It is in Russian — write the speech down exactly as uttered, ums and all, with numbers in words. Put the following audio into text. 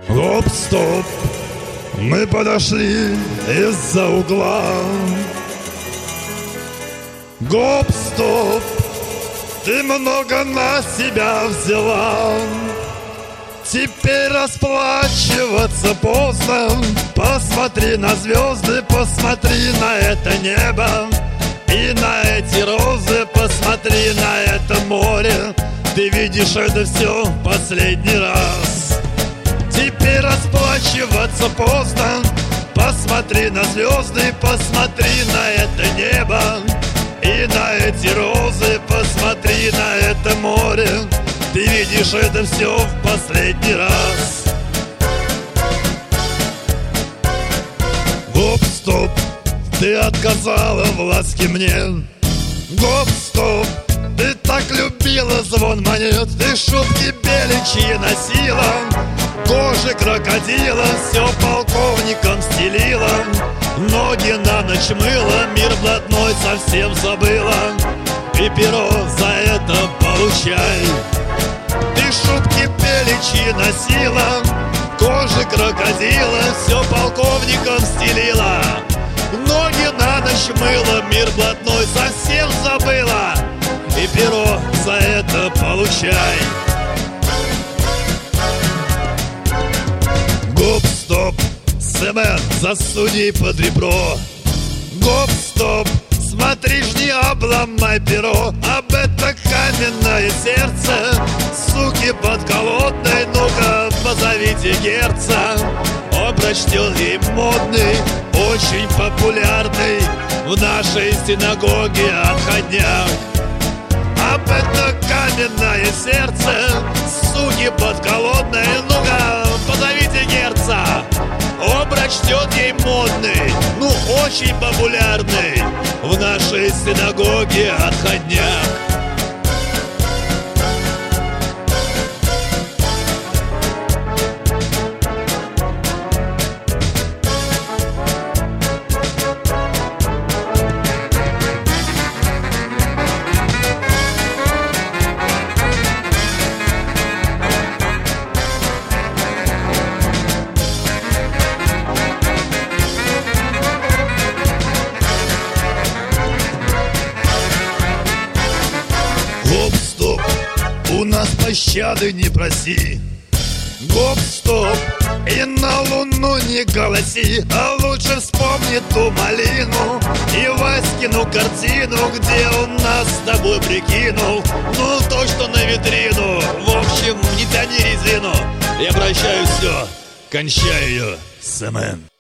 Гоп-стоп, мы подошли из-за угла. Гоп-стоп, ты много на себя взяла. Теперь расплачиваться поздно. Посмотри на звезды, посмотри на это небо и на эти розы, посмотри на это море. Ты видишь это все в последний раз. Теперь расплачиваться поздно. Посмотри на звезды, посмотри на это небо и на эти розы, посмотри на это море. Ты видишь это все в последний раз. Гоп-стоп, ты отказала в ласке мне. Гоп-стоп, ты так любила звон монет. Ты шутки беличьи носила, кожи крокодила все полковником стелила. Ноги на ночь мыла, мир блатной совсем забыла. И перо за это получай. Ты шутки беличьи носила, кожи крокодила все полковником стелила. Ноги на ночь мыла, мир блатной совсем забыла. И перо за это получай. Гоп-стоп, Семен, засуди под ребро. Гоп-стоп, смотри ж не обломай перо. Об это каменное сердце, суки подколодной, ну-ка позовите герца. Он прочтет ей модный, очень популярный в нашей синагоге отходняк. Об это каменное сердце, суки подколодной, ну-ка позовите герца. Он прочтет ей модный, ну очень популярный в нашей синагоге отходняк. Гоп-стоп, у нас пощады не проси. Гоп-стоп, и на луну не голоси. А лучше вспомни ту малину и Васькину картину, где он нас с тобой прикинул. Ну, то, что на витрину. В общем, не тяни резину. Я прощаю все, кончаю ее, Семен.